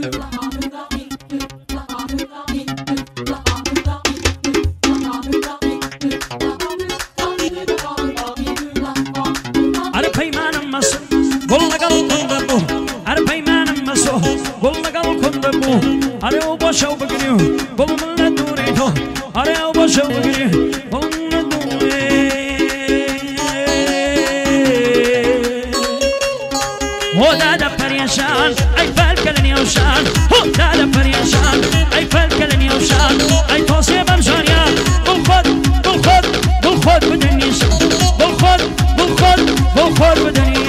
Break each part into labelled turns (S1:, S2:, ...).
S1: أنا بيمان مسو قلنا قل كندبو أنا بيمان مسو قلنا قل كندبو أنا وبشو بقريو قل من الدوريتو أنا وبشو بقريو قل من الدوري هو دادا بريشان أي فالكلني وشان هو دادا بريشان أي فالكلني وشان أي توصي بمشانيا بالخد بالخد بالخد بدني بالخد بالخد بالخد بدني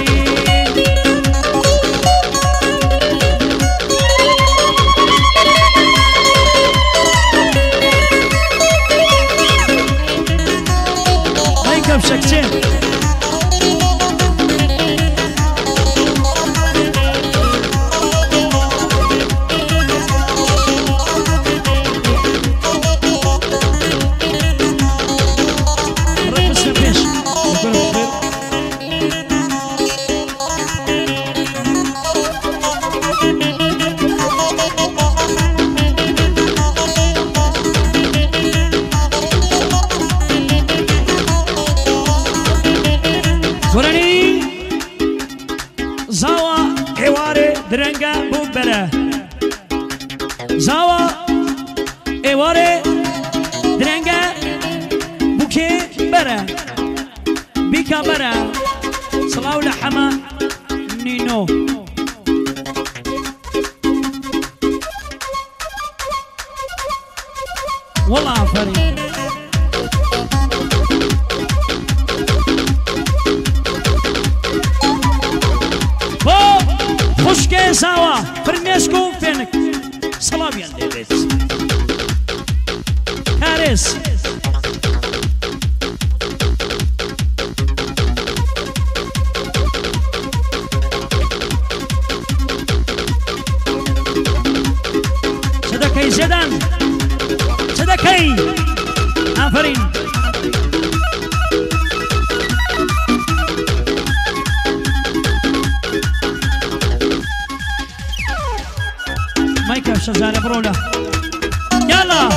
S1: هاي كم شكتين درنگا بوبره زاوا ایواره درنگا بوکه بره بیکا بره صلاو لحما نینو والله آفرین خوشگه زاوا فرمسکو فنک سلاميان ديفيد هاريس صدقي زيدان صدقي آفرين مايكا شزانة برولا يلا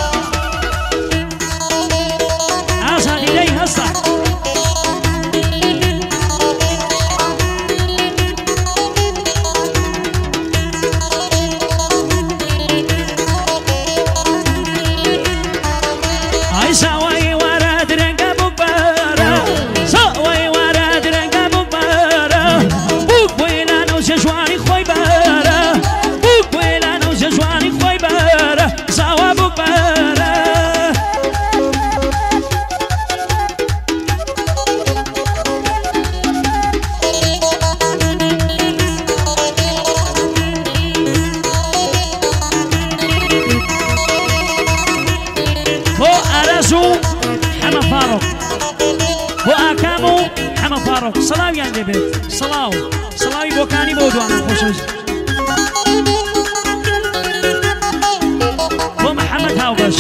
S1: عصا إلي هسا هاي ساوي ورد رنقا ببارا ساوي ورد رنقا ببارا بوك ويلان وشجواني خوي بارا بوك ويلان وشجواني خوي بارا ساوا بوك بارا حما فاروق وأكامو حما فاروق صلاوي يعني دبيت صلاوي بوكاني بودوانا خوشوش ومحمد هاوبش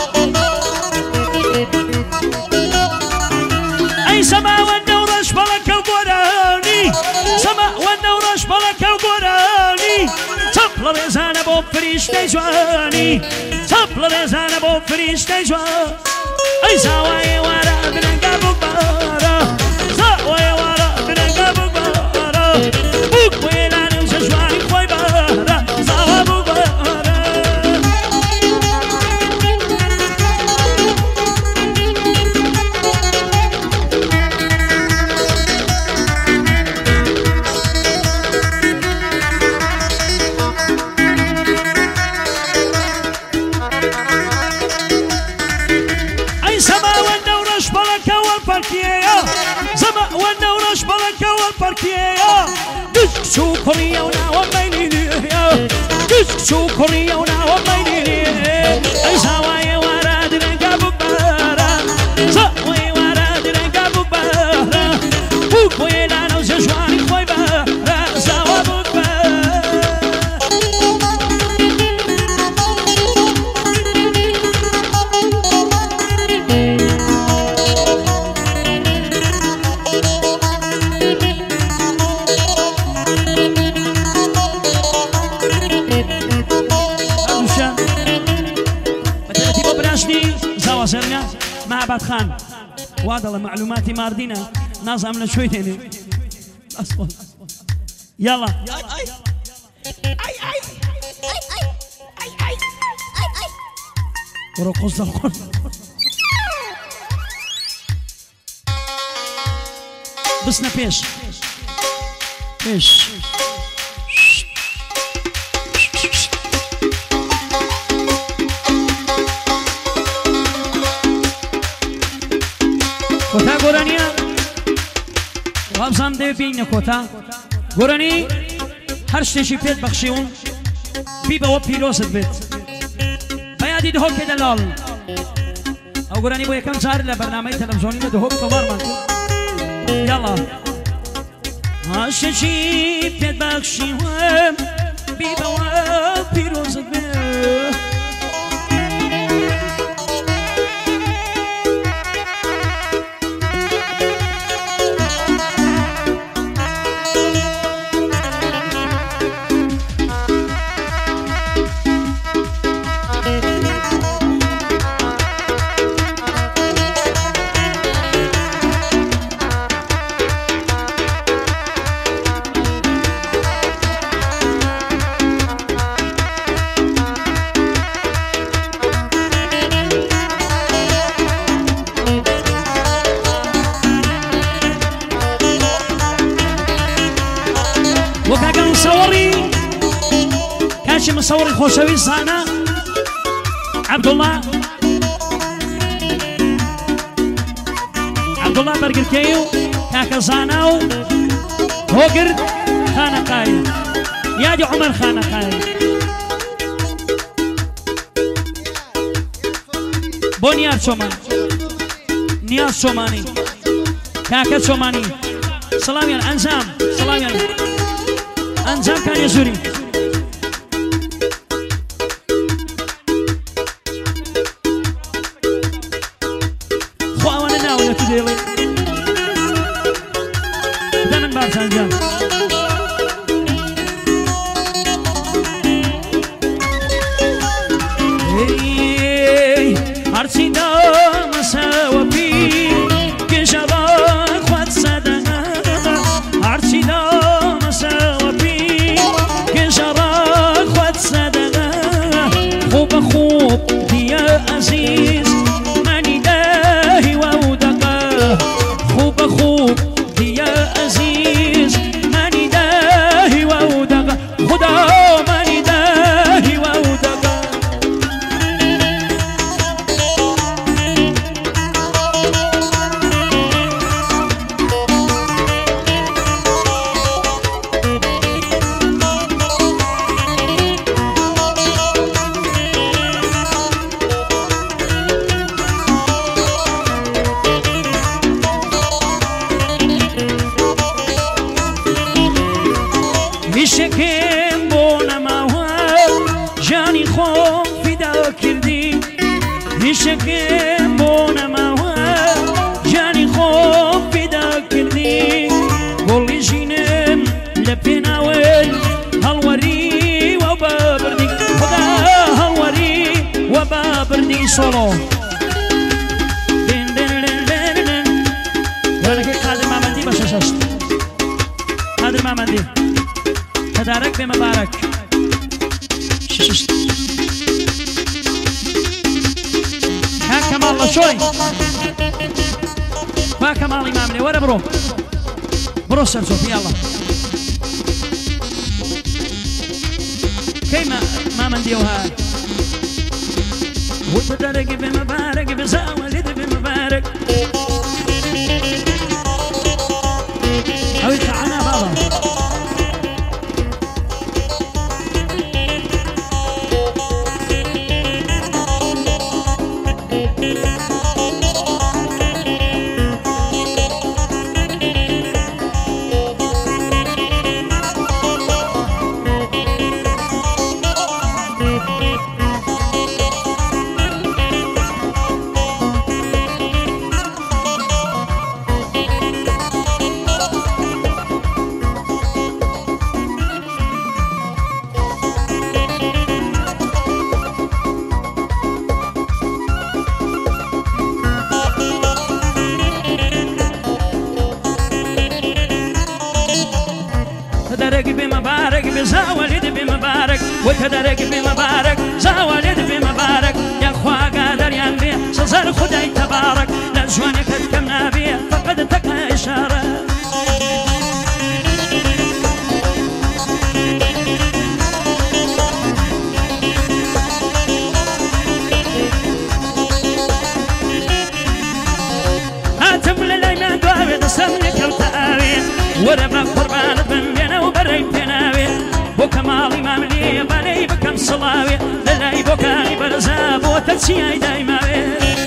S1: أي سما والنورش بلك وبوراني سما والنورش بلك وبوراني تبل رزانة بو فريشتي جواني تبل رزانة بو فريشتي جواني أي زاوية ورا بننقى ببارا زاوية ورا بننقى ببارا بوك ويلاني وشجواني خوي بارا زاوية ببارا زما والنورش بلك والباركية دشك شو كوريا وناوى بينيني دشك شو كوريا وناوى بينيني أي زوايا وراد رنقا ببارا زوايا وراد رنقا ببارا بوك ويلانا وزجواني خوي بارا زوا ببارا جابات خان وادڵە معلوماتی ماردینە نازام لە شوێ دێنێ یاڵا بڕۆ قوس دەخۆن بسنە پێش کۆتا گۆرانیە وابزان دەوێ بینە کۆتا گۆرانی هەر شتێکی پێت بەخشیون بی بەوە پیرۆست بێت بەیادی دهۆک پێدە لاڵ ئەو گۆرانی بۆ یەکەم جار لە بەرنامەی تەلەڤیزۆنی دهۆک تەوارمان کرد یاڵا هاشتێکی پێت بەخشیوم بی بەوە پیرۆست بێت مصوري خوشوي زانا عبد الله برقركيو كاكا زاناو هوقر خانقاي يادي عمر خانقاي بونيار شومان نياز شوماني كاكا شوماني سلام يا انزام سلام يا انزام كان يزوري ديلي دمن بارس انجام هرچی دام سوا بی کشاوار خود صدقه هرچی دام سوا بی کشاوار خود صدقه خوب خوب دیا عزیز منی دهی و خوب خوب دیا عزیز منی دهی و دقه خدا منی دهی و دقه شکم بو نماوه جانی خوب فدا کردی شکم بو نماوه جانی خوب فدا کردی گلی جینم لپناول هالوری و بابردی خدا هالوری و بابردی سولو قادر مامندی باششت قادر مامندی تدارك بمبارك ها كمال الله شوي ما كمال إمامني ولا برو سرسوف يلا كيما ما من ديوها وتدارك بمبارك بزاولد بمبارك أو يتعنا بابا كدرك بمبارك بزاولد بمبارك وكدرك بمبارك زاولد بمبارك يا أخوة قادر ينبي سزر خداي تبارك لجوانك تكمنا بيه فقد تقى إشارة سمنك التآوي وربك قربانت من بينا وبري بيناوي وكمالي ما ملي بالي بكم صلاوي للاي بكاي برزاب وتتسياي دايماوي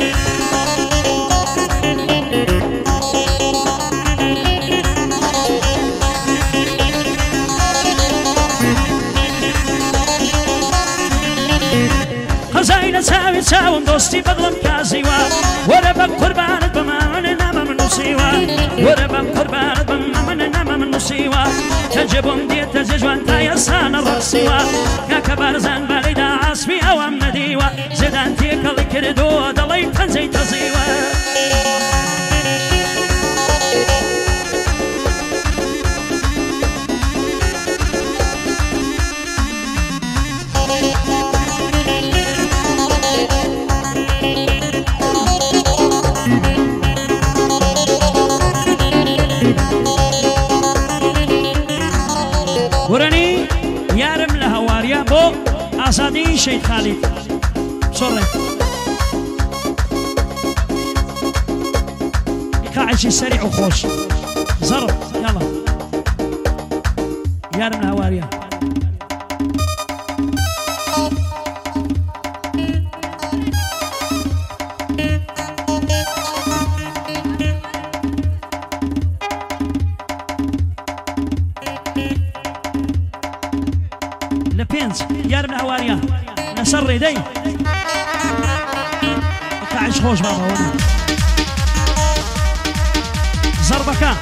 S1: خزاينة ساوي ساوم دوستي بغلم كازيوا وربك قربانت بمامن نام من نصيوا وربك قربانت بمامن نام من نصيوا تجبهم ديت تزجوان تايسان الرقصيوا يا كبارزان باليدا عصبي اوام نديوا زيدان تيكال كردو دلي تنزي تزيوا ورني يارم لهواريا بو أسادين شيخ خالد صوري قاعد سريع وخوش ضرب يلا يارم لهواريا لبينز يارم الهواريا نسر يدي كعش خوش بابا هون زربكا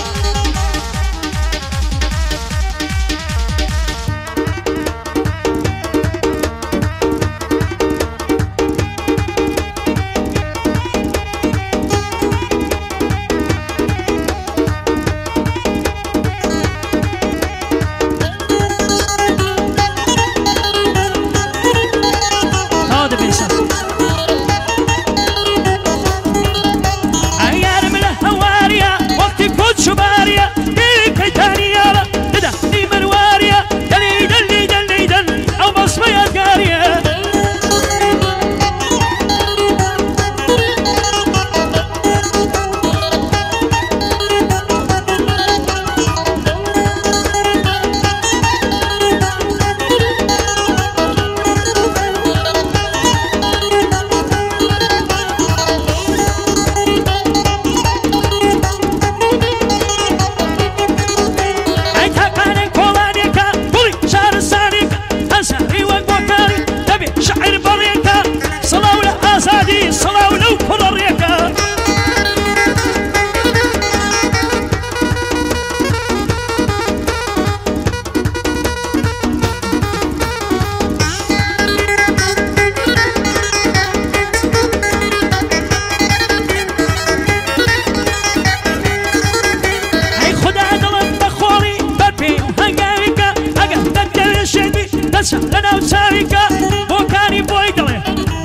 S1: لنا وساويكا بوكاني بويدلي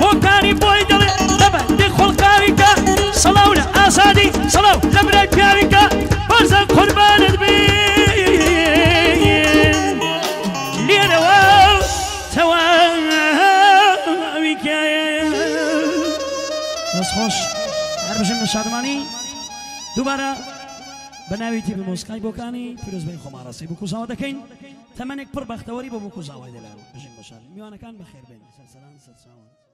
S1: دبا دخل قاويكا صلاو لأسادي صلاو لمرا كاويكا برزن قربان البين لينا واو تواويكا ناس خوش هربشن شادماني دوباره بناويتي بموسكاي بوكاني فيروز بين خمارسي بوكو زاودكين تمنك پر بختوري بوكو زاوي دلارو بجن بشار ميوانا كان بخير بين سلسلان